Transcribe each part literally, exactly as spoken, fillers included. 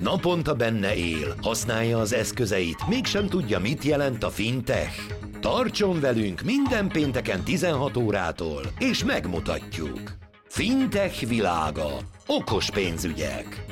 Naponta benne él, használja az eszközeit, mégsem tudja, mit jelent a fintech. Tartson velünk minden pénteken tizenhat órától, és megmutatjuk. Fintech világa. Okos pénzügyek.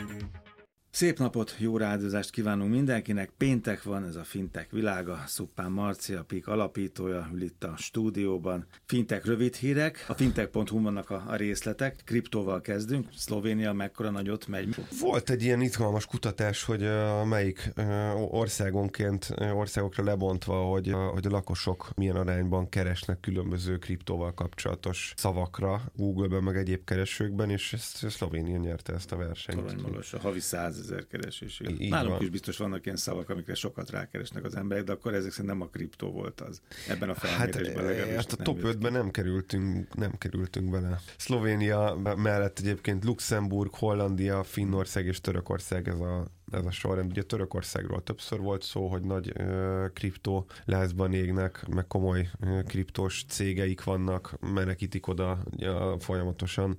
Szép napot, jó rádiózást kívánunk mindenkinek. Péntek van, ez a Fintech világa. Szuppán Marci, a pé i ká alapítója, ül itt a stúdióban. Fintech rövid hírek, a fintech pont hu vannak a, a részletek. Kriptóval kezdünk. Szlovénia mekkora nagyot megy? Volt egy ilyen izgalmas kutatás, hogy uh, melyik uh, országonként, uh, országokra lebontva, hogy, uh, hogy a lakosok milyen arányban keresnek különböző kriptóval kapcsolatos szavakra Google-ben, meg egyéb keresőkben, és ezt Szlovénia nyerte ezt a versenyt. Toronymagas, a havi százezer keresés. Így Nálunk van. is biztos vannak ilyen szavak, amikre sokat rákeresnek az emberek, de akkor ezek szerint nem a kriptó volt az. Ebben a felmérésben hát, legalábbis hát a nem top jött ötben nem kerültünk, nem kerültünk bele. Szlovénia mellett egyébként Luxemburg, Hollandia, Finnország és Törökország ez a ez a sorrend. Ugye Törökországról többször volt szó, hogy nagy ö, kriptó lázban égnek, meg komoly ö, kriptós cégeik vannak, menekítik oda ö, folyamatosan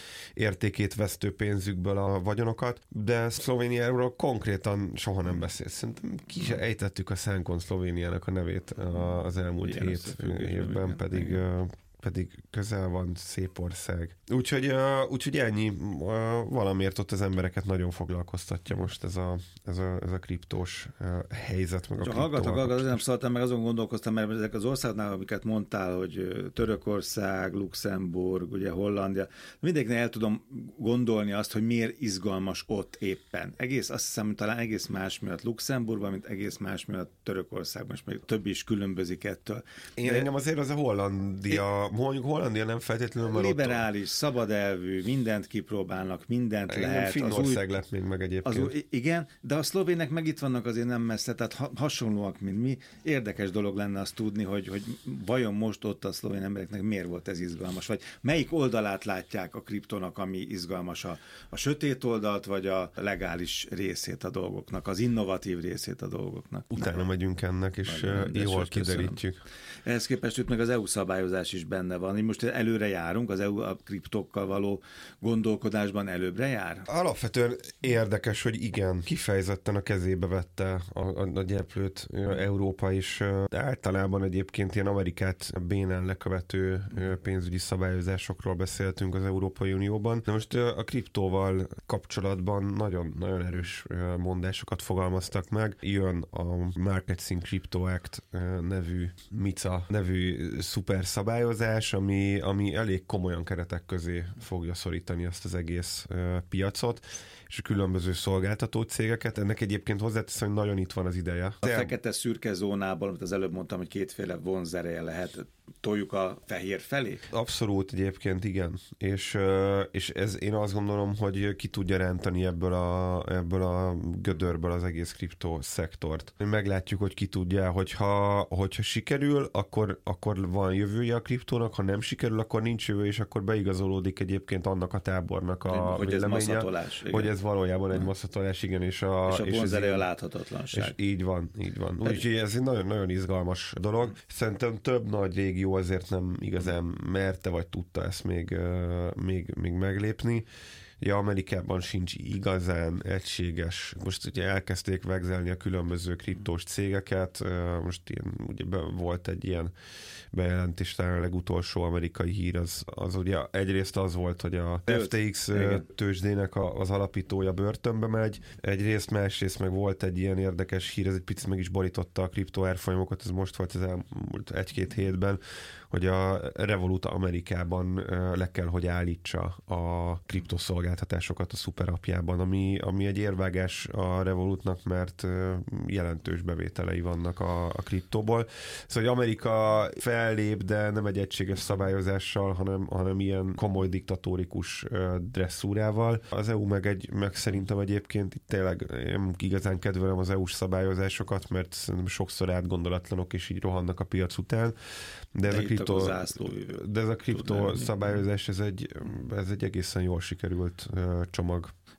értékét vesztő pénzükből a vagyonokat, de Szlovéniáról konkrétan soha nem beszélt. Szerintem ki se ejtettük a szánkon Szlovéniának a nevét az elmúlt ilyen hét évben, pedig ö, pedig közel van, szép ország. Úgyhogy, uh, úgyhogy ennyi, uh, valamiért ott az embereket nagyon foglalkoztatja most ez a, ez a, ez a kriptós uh, helyzet, meg a kriptóval. Hallgatok, hallgatok, nem szóltam, meg azon gondolkoztam, mert ezek az országnál, amiket mondtál, hogy Törökország, Luxemburg, ugye Hollandia, mindenkinek el tudom gondolni azt, hogy miért izgalmas ott éppen. Egész, azt hiszem, talán egész más miatt Luxemburgban, mint egész más miatt Törökországban, és még több is különbözik ettől. Én De engem azért az a Hollandia, mondjuk Hollandia nem feltétlenül, mert liberális, ott... szabadelvű, mindent kipróbálnak, mindent engem lehet. Finnország új... lett még meg egyébként. Az új... Igen, de a szlovének meg itt vannak azért nem messze, tehát ha- hasonlóak, mint mi. Érdekes dolog lenne azt tudni, hogy, hogy vajon most ott a szlovén embereknek miért volt ez izgalmas, vagy melyik oldalát látják a kriptónak, ami izgalmas, a, a sötét oldalt, vagy a legális részét a dolgoknak, az innovatív részét a dolgoknak. Utána nem. megyünk ennek, és Nagyon jól kiderítjük. Ehhez képest itt meg az é u szabályozás is benne van. Most előre járunk, az é u a kriptókkal való gondolkodásban előbbre jár? Alapvetően érdekes, hogy igen, kifejezetten a kezébe vette a, a, a gyeplőt Európa is. De általában egyébként ilyen Amerikát bénán lekövető pénzügyi szabályozásokról beszéltünk az Európai Unióban. De most a kriptóval kapcsolatban nagyon, nagyon erős mondásokat fogalmaztak meg. Jön a Markets in Crypto Act nevű MiCA nevű szuper szabályozás, ami, ami elég komolyan keretek közé fogja szorítani azt az egész uh, piacot, és a különböző szolgáltató cégeket. Ennek egyébként hozzáteszem, hogy nagyon itt van az ideje. A De... fekete szürke zónából, amit az előbb mondtam, hogy kétféle vonzereje lehet, toljuk a fehér felé? Abszolút egyébként igen. És, uh, és ez én azt gondolom, hogy ki tudja rántani ebből a, ebből a gödörből az egész kriptó szektort. Meglátjuk, hogy ki tudja, hogyha, hogyha sikerül, akkor, akkor van jövője a kriptónak, ha nem sikerül, akkor nincs jövő, és akkor beigazolódik egyébként annak a tábornak a hogy véleménye, ez maszatolás. Hogy ez valójában egy maszatolás, igen. És a, és a vonzereje a ez, láthatatlanság. És így van, így van. Úgyhogy ez egy nagyon-nagyon izgalmas dolog. Szerintem több nagy régió azért nem igazán merte, vagy tudta ezt még, még, még meglépni. Ja, Amerikában sincs igazán egységes. Most ugye elkezdték vegzelni a különböző kriptós cégeket. Most ilyen, ugye volt egy ilyen bejelentés, talán a legutolsó amerikai hír, az, az ugye egyrészt az volt, hogy a ef té iksz tőzsdének az alapítója börtönbe megy. Egyrészt, másrészt meg volt egy ilyen érdekes hír, ez egy picit meg is borította a kriptó árfolyamokat, ez most volt az elmúlt egy-két hétben, hogy a Revolut Amerikában le kell, hogy állítsa a kriptoszolgáltatásokat a szuperapjában, ami, ami egy érvágás a Revolutnak, mert jelentős bevételei vannak a, a kriptóból. Szóval, hogy Amerika fellép, de nem egy egységes szabályozással, hanem, hanem ilyen komoly diktatórikus dresszúrával. Az é u meg, egy, meg szerintem egyébként itt tényleg nem igazán kedvelem az é u-s szabályozásokat, mert szerintem sokszor átgondolatlanok, és így rohannak a piac után. De ez, de a, kriptó, de ez a kriptó szabályozás, ez egy, ez egy egészen jól sikerült csomag.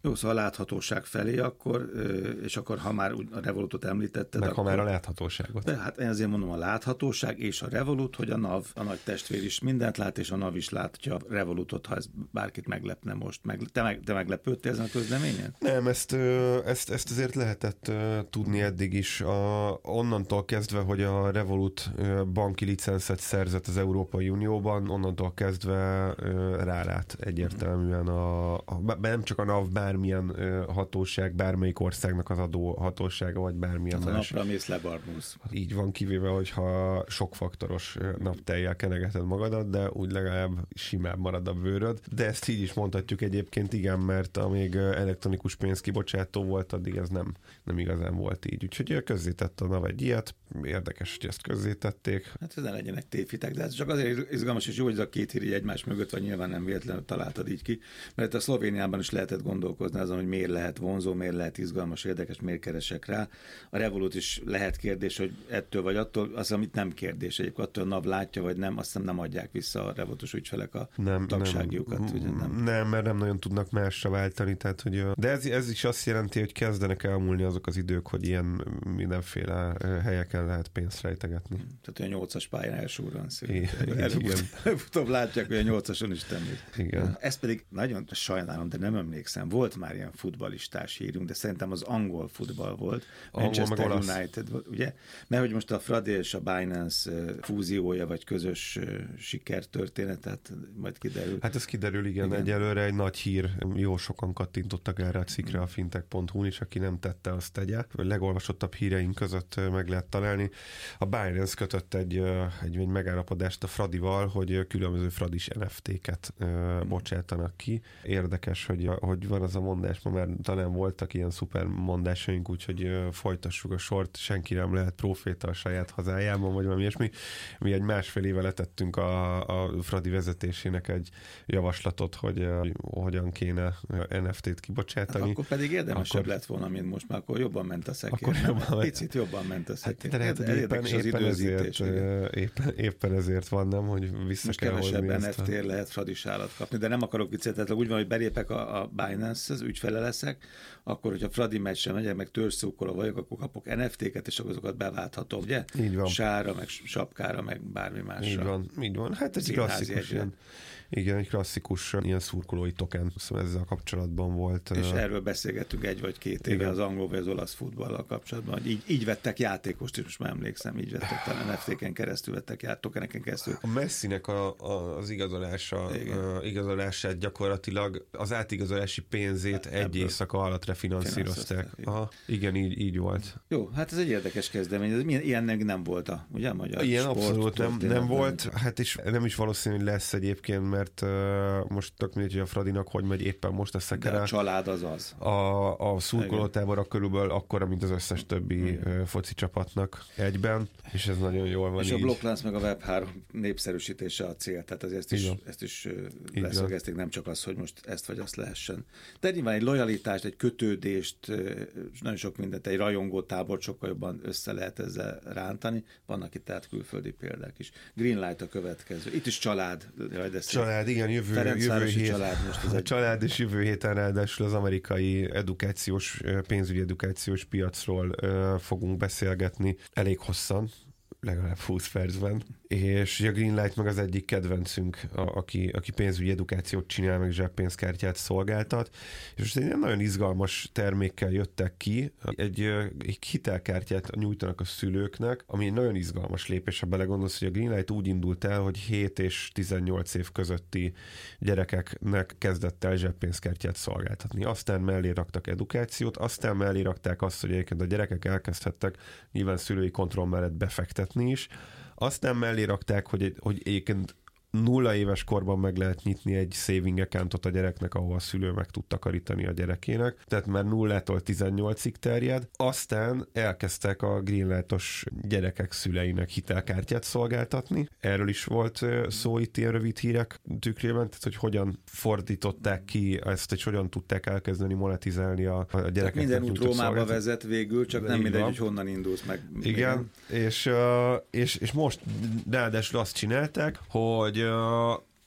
Jó, szóval a láthatóság felé akkor, és akkor ha már a Revolutot említetted. Meg akkor, ha már a láthatóságot. De hát én azért mondom a láthatóság és a Revolut, hogy a NAV, a nagy testvér is mindent lát, és a NAV is látja a Revolutot, ha ez bárkit meglepne most. Meg, te, meg, te meglepődtél ezen a közleményen? Nem, ezt, ezt, ezt azért lehetett tudni eddig is. A, onnantól kezdve, hogy a Revolut banki licenszet szerzett az Európai Unióban, onnantól kezdve rálát egyértelműen a, a nem csak a NAV, bármilyen hatóság, bármelyik országnak az adó hatósága, vagy bármilyen hát más. A napra mész lebarbulsz. Így van, kivéve, hogyha sokfaktoros naptejjel kenegeted magadat, de úgy legalább simább marad a bőröd. De ezt így is mondhatjuk egyébként, igen, mert amíg elektronikus pénzkibocsátó volt, addig ez nem, nem igazán volt így. Úgyhogy közzétett a NAV egy ilyet, érdekes, hogy ezt közzétették. Hát ez ne legyenek tévhitek, de ez csak azért izgalmas, és jó, hogy ez a két hír így egymás mögött van, nyilván nem véletlenül találtad így ki, mert a Szlovéniában is lehetett gondolkozni azon, hogy miért lehet vonzó, miért lehet izgalmas, érdekes, miért keresek rá. A Revolut is lehet kérdés, hogy ettől vagy attól, az, amit nem kérdés, egyébként attól a NAV látja, vagy nem, azt hiszem nem adják vissza a Revolutos ügyfelek a nem, tagságjukat. Nem, ugye nem. nem, mert nem nagyon tudnak másra váltani, tehát, hogy, de ez, ez is azt jelenti, hogy kezdenek elmúlni azok az idők, hogy ilyen mindenféle helyeken lehet pénzt rejtegetni. Tehát olyan nyolcas pályán elsúrran Igen. Előbb látják, hogy a nyolcason is tenni. Igen. Ezt pedig nagyon sajnálom, de nem emlékszem. Volt már ilyen futballistás hírünk, de szerintem az angol futball volt. Angol, Manchester United volt, ugye? Mert hogy most a Fradi és a Binance fúziója, vagy közös sikertörténet, tehát majd kiderül. Hát ez kiderül, igen. igen. Egyelőre egy nagy hír, jó sokan kattintottak erre a cikkre a fintech pont hu-n is, aki nem tette, azt tegye. A legolvasottabb híreink között meg lehet találni. A Binance kötött egy, egy, egy megállapodást a Fradival, hogy különböző Fradis en ef té-ket bocsátanak ki. Érdekes, hogy, hogy van az a mondás, ma már talán voltak ilyen szuper mondásaink, úgyhogy folytassuk a sort, senki nem lehet proféta a saját hazájában, vagy valami ilyesmi. Mi egy másfél éve letettünk a, a Fradi vezetésének egy javaslatot, hogy hogyan kéne en ef té-t kibocsátani. Hát akkor pedig érdemesebb akkor... lett volna, mint most, mert akkor jobban ment a szekér. Akkor jobban... Picit jobban ment a szekér. Hát, lehet, éppen, éppen, éppen, ezért, éppen, éppen ezért van, nem, hogy vissza most kell hozni kevesebb en ef té a... lehet Fradis állat kapni, de nem akarok viccet, tehát úgy van, hogy belépek a, a Binance-hez, ügyfele leszek, akkor, hogyha Fradi meccsre megyek, meg törzszókoló vagyok, akkor kapok en ef té-ket, és azokat beválthatom, ugye? Így van. Sára, meg sapkára, meg bármi másra. Így van, így van. Hát ez klasszikus ilyen. Igen, egy klasszikus ilyen szurkolói token, szóval ezzel kapcsolatban volt. És uh... erről beszélgettünk egy vagy két éve igen. az angol vagy az olasz futballal kapcsolatban, hogy így, így vettek játékost, és most már emlékszem, így vettek talán en ef té-ken keresztül vettek játékost, tokeneken keresztül. A Messinek a, a, az igazolása, uh, igazolását gyakorlatilag az átigazolási pénzét ebből egy éjszaka alatt refinanszírozták. Aha, igen, így, így volt. Jó, hát ez egy érdekes kezdemény, ez milyen, ilyen nem volt a, ugye, magyar ilyen sport, abszolút nem, nem volt, nem. Hát és nem is valószínű, hogy lesz egyébként, mert uh, most tök mindegy, hogy a Fradinak hogy megy éppen most a szekere. De a család az az. A, a szurkolótábora körülbelül akkora, mint az összes többi igen. foci csapatnak egyben, és ez nagyon jól van. És így. a blokklánc meg a web három népszerűsítése a cél, tehát azért ezt is, ezt is leszögezték, nem csak az, hogy most ezt vagy azt lehessen. De nyilván egy lojalitást, egy kötődést, nagyon sok mindent, egy rajongó tábor sokkal jobban össze lehet ezzel rántani. Vannak itt tehát külföldi példák is. Greenlight a következő. Itt is család. Család, igen, jövő, jövő hét. Család, most ez a egy... család és jövő héten ráadásul az amerikai edukációs, pénzügyi edukációs piacról uh, fogunk beszélgetni elég hosszan, legalább húsz percben, és a Greenlight meg az egyik kedvencünk, a, aki, aki pénzügyi edukációt csinál, meg zseppénzkártyát szolgáltat, és most egy nagyon izgalmas termékkel jöttek ki, egy, egy hitelkártyát nyújtanak a szülőknek, ami egy nagyon izgalmas lépés, ha belegondolsz, hogy a Greenlight úgy indult el, hogy hét és tizennyolc év közötti gyerekeknek kezdett el zseppénzkártyát szolgáltatni. Aztán mellé raktak edukációt, aztán mellé rakták azt, hogy egyébként a gyerekek elkezdhettek nyilván szülői kontroll mellett befektetni is, aztán mellé rakták, hogy, egy, hogy egyébként nulla éves korban meg lehet nyitni egy saving accountot a gyereknek, ahol a szülő meg tud takarítani a gyerekének, tehát már nullától tizennyolcig terjed. Aztán elkezdtek a Greenlight-os gyerekek szüleinek hitelkártyát szolgáltatni. Erről is volt szó itt ilyen rövid hírek tükrében, tehát hogy hogyan fordították ki ezt, hogy hogyan tudták elkezdeni monetizálni a, a gyerekeknek. Minden út Rómába vezet végül, csak de nem mindegy, van. hogy honnan indulsz meg. Igen, és, és, és most ráadásul azt csinálták, hogy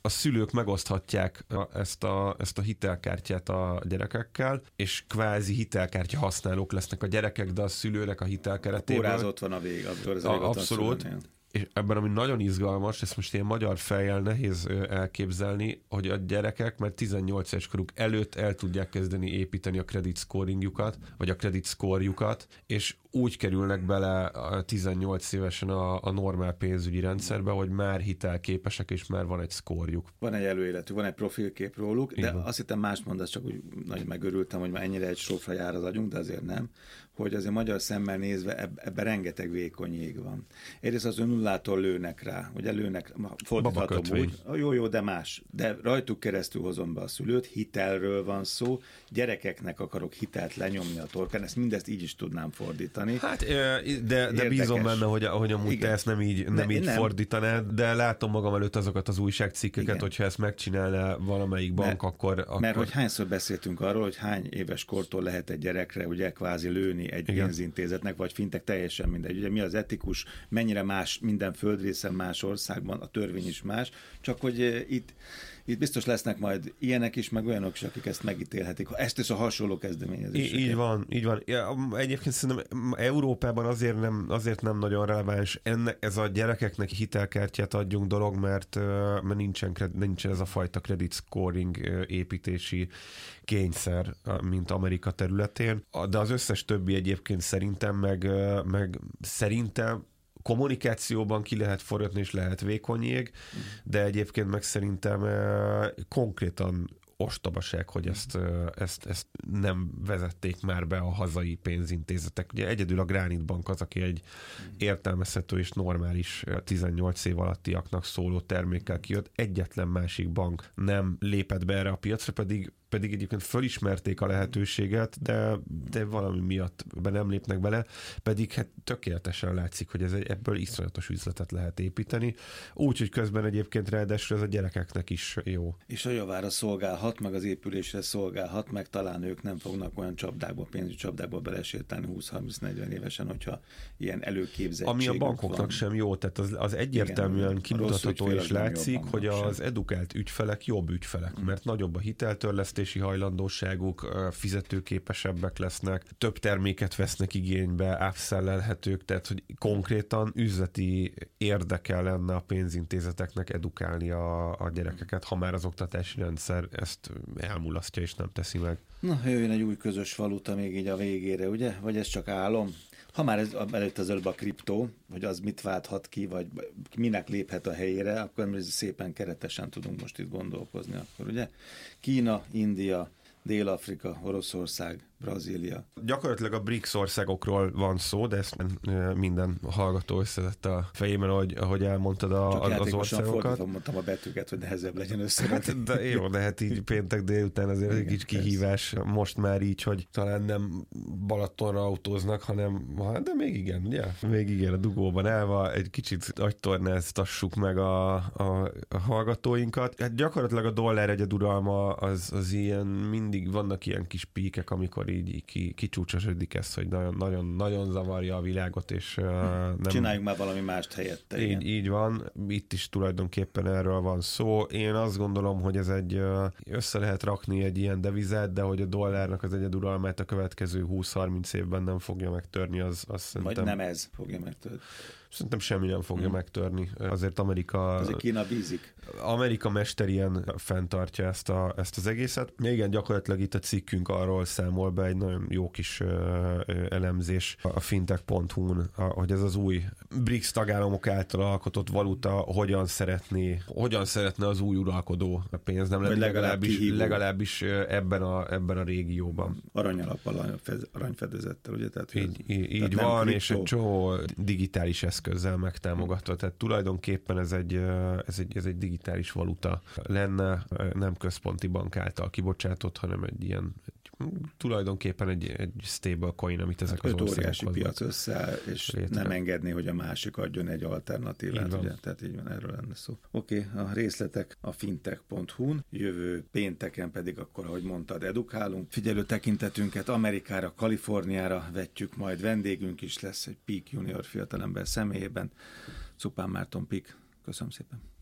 a szülők megoszthatják ezt a, ezt a hitelkártyát a gyerekekkel, és kvázi hitelkártya használók lesznek a gyerekek, de a szülőnek a hitelkeretében. Órázott van a vég, akkor az a, abszolút. És ebben, ami nagyon izgalmas, ezt most ilyen magyar fejjel nehéz elképzelni, hogy a gyerekek már tizennyolc éves koruk előtt el tudják kezdeni építeni a credit scoringjukat, vagy a credit scorejukat, és úgy kerülnek bele a tizennyolc évesen a, a normál pénzügyi rendszerbe, hogy már hitelképesek, és már van egy szkórjuk. Van egy előéletű, van egy profilkép róluk, de Igen. azt hittem más mondasz, csak úgy nagyon megörültem, hogy már ennyire egy sofra jár az agyunk, de azért nem, hogy azért magyar szemmel nézve eb- ebben rengeteg vékony jég van. Egyrészt az önullától lőnek rá, ugye lőnek, fordíthatom úgy, jó, jó, de más. De rajtuk keresztül hozom be a szülőt, hitelről van szó, gyerekeknek akarok hitelt lenyomni a torkán, ezt mindezt így is tudnám fordítani. Hát, de, de bízom benne, hogy, hogy amúgy Igen. te ezt nem így, nem de, így nem. fordítanád, de látom magam előtt azokat az újságcikkeket, Igen. hogyha ezt megcsinálná valamelyik bank, mert, akkor, akkor... Mert hogy hányszor beszéltünk arról, hogy hány éves kortól lehet egy gyerekre ugye kvázi lőni egy Igen. pénzintézetnek, vagy fintek, teljesen mindegy. Ugye mi az etikus, mennyire más minden földrészen, más országban, a törvény is más, csak hogy itt Itt biztos lesznek majd ilyenek is, meg olyanok is, akik ezt megítélhetik. Ha ezt is a hasonló kezdeményezés. Így van, így van. Ja, egyébként szerintem Európában azért nem, azért nem nagyon releváns enne, ez a gyerekeknek hitelkártyát adjunk dolog, mert, mert nincsen, nincsen ez a fajta credit scoring építési kényszer, mint Amerika területén. De az összes többi egyébként szerintem, meg, meg szerintem kommunikációban ki lehet forgatni, és lehet vékony jég, de egyébként meg szerintem eh, konkrétan ostobaság, hogy ezt, ezt, ezt nem vezették már be a hazai pénzintézetek. Ugye egyedül a Granit Bank az, aki egy értelmezhető és normális tizennyolc év alattiaknak szóló termékkel kijött. Egyetlen másik bank nem lépett be erre a piacra, pedig pedig egyébként fölismerték a lehetőséget, de, de valami miatt be nem lépnek bele, pedig hát tökéletesen látszik, hogy ez egy, ebből iszonyatos üzletet lehet építeni, úgyhogy közben egyébként ráadásul ez a gyerekeknek is jó. És a javára szolgálhat, meg az épülésre szolgálhat, meg talán ők nem fognak olyan csapdákba, pénzügyi csapdákba belesétálni húsz-harminc-negyven évesen, hogyha ilyen előképzettségük Ami a bankoknak van. Sem jó, tehát az, az egyértelműen igen, kimutatható és látszik, hogy az sem. Edukált ügyfelek jobb ügyfelek, mm. mert nagyobb a hiteltörlesztés, hajlandóságuk, fizetőképesebbek lesznek, több terméket vesznek igénybe, upsellelhetők, tehát hogy konkrétan üzleti érdeke lenne a pénzintézeteknek edukálni a, a gyerekeket, ha már az oktatási rendszer ezt elmulasztja és nem teszi meg. Na, jöjjön egy új közös valuta még így a végére, ugye? Vagy ez csak álom? Ha már ez, előtt az előbb a kriptó, hogy az mit válthat ki, vagy minek léphet a helyére, akkor szépen keretesen tudunk most itt gondolkozni. Akkor ugye Kína, India, Dél-Afrika, Oroszország, Brazília. Gyakorlatilag a BRICS országokról van szó, de ezt minden hallgató összetett a fejében, ahogy, ahogy elmondtad a, Csak az országokat. Csak mondtam a betűket, hogy nehezebb legyen összevetni. Hát, de jó, de hát így péntek délután azért egy kicsi kihívás. Most már így, hogy talán nem Balatonra autóznak, hanem, de még igen, ugye? Még igen, a dugóban állva egy kicsit agytornáztassuk meg a, a, a hallgatóinkat. Hát gyakorlatilag a dollár egyeduralma az, az ilyen, mindig vannak ilyen kis píkek, amikor így ki, kicsúcsosodik ez, hogy nagyon, nagyon, nagyon zavarja a világot, és uh, nem... Csináljuk már valami mást helyette. Így, így van, itt is tulajdonképpen erről van szó. Én azt gondolom, hogy ez egy, össze lehet rakni egy ilyen devizát, de hogy a dollárnak az egyeduralmát a következő húsz-harminc évben nem fogja megtörni, az, az szerintem... Vagy nem ez fogja megtörni. Szerintem semmi nem fogja hmm. megtörni. Azért Amerika... Azért Kína bízik. Amerika mesterien fenntartja ezt, a, ezt az egészet. Ja, igen, gyakorlatilag itt a cikkünk arról számol be, egy nagyon jó kis uh, elemzés a fintech pont hu-n, hogy ez az új BRICS tagállamok által alkotott valuta hogyan szeretné, hogyan szeretne az új uralkodó pénz, nem legalább legalábbis, legalábbis ebben a, ebben a régióban. Aranyalappal, aranyfedezettel, ugye? Tehát, így így, így van, kriptó. És egy csomó digitális eszközzel megtámogatva. Tehát tulajdonképpen ez egy, ez egy, ez egy digitális valuta lenne, nem központi bank által kibocsátott, hanem egy ilyen, egy, tulajdonképpen egy, egy stable coin, amit ezek hát az országok óriási piac összeáll, és létre. Nem engedni, hogy a másik adjon egy alternatívát. Ugye? Tehát így van, erről lenne szó. Oké, okay, a részletek a fintech pont hu-n, jövő pénteken pedig akkor, ahogy mondtad, edukálunk. Figyelő tekintetünket Amerikára, Kaliforniára vetjük, majd vendégünk is lesz, egy Peak Junior fiatalember személyében. Czupán Márton Pik. Köszönöm szépen.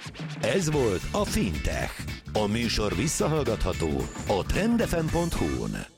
Ez volt a Fintech. A műsor visszahallgatható a trendefem pont hu-n.